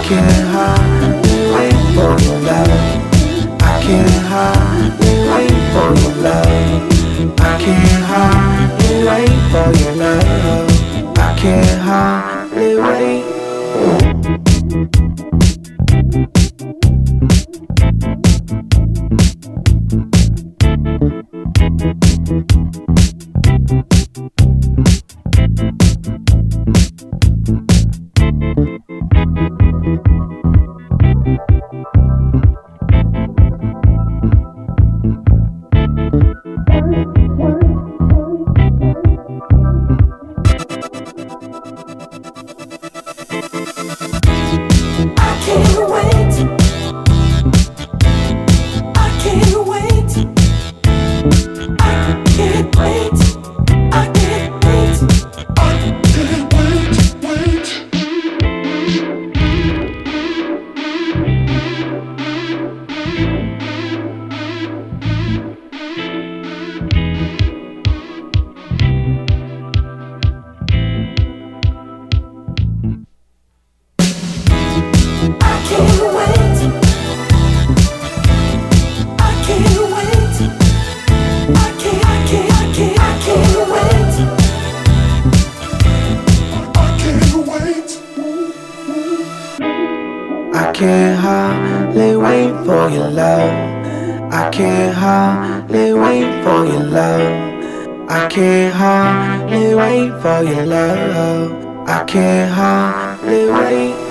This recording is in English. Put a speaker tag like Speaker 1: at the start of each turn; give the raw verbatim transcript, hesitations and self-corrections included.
Speaker 1: can't hardly wait for your love. I can't hardly wait for your love. I can't hardly wait for your love. I can't hardly wait. I can't hardly wait for your love. I can't hardly wait for your love. I can't hardly wait for your love. I can't hardly wait.